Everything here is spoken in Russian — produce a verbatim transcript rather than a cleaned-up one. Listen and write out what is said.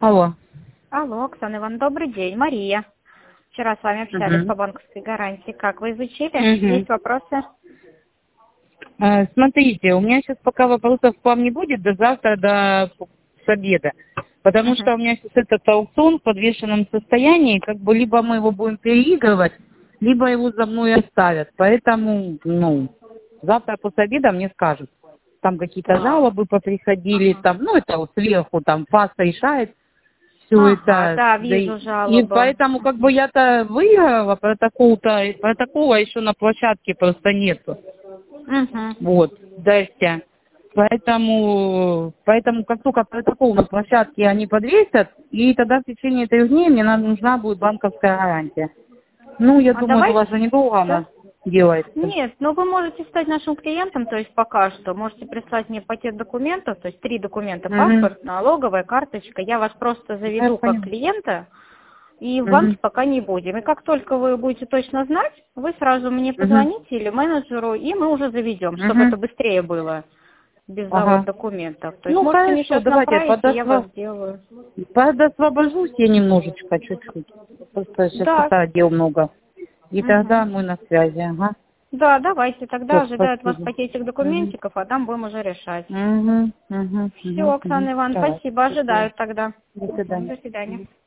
Алло. Алло, Оксана Ивановна, добрый день. Мария. Вчера с вами общались Угу. по банковской гарантии. Как вы изучили? Угу. Есть вопросы? А, смотрите, у меня сейчас пока вопросов к вам не будет до завтра, до с обеда. Потому Угу. что у меня сейчас этот аукцион в подвешенном состоянии, как бы либо мы его будем переигрывать, либо его за мной оставят. Поэтому, ну, завтра после обеда мне скажут. Там какие-то Так. жалобы поприходили, Ага. там, ну, это вот сверху, там, ФАС решает все Ага, это. да, Да и, вижу и жалобу. поэтому, как бы, я-то выиграла, протокол-то, протокола еще на площадке просто нету. Угу. Вот, здрасте. Поэтому, поэтому как только протокол на площадке они подвесят, и тогда в течение трех дней мне надо, нужна будет банковская гарантия. Ну, я А думаю, это у давайте... вас же недолго Да? она делается. Нет, но вы можете стать нашим клиентом, то есть пока что. Можете прислать мне пакет документов, то есть три документа: Угу. паспорт, налоговая, карточка. Я вас просто Я заведу как поняла. клиента, и в Угу. банке пока не будем. И как только вы будете точно знать, вы сразу мне Угу. позвоните или менеджеру, и мы уже заведем, чтобы Угу. это быстрее было, без завода Ага. документов. То есть Ну, можете мне хорошо, сейчас давайте направить, и я вас подосва... сделаю. подосвобожусь я немножечко, чуть-чуть. Просто сейчас Да. пока дел много. И тогда Мгм. мы на связи, ага. Да, давайте. Тогда Все, ожидают вас спасибо. пакетик Угу. документиков, а там будем уже решать. Угу, угу, Все, угу, угу. Оксана Ивановна, Давай, спасибо. спасибо. Ожидают тогда. До свидания. До свидания.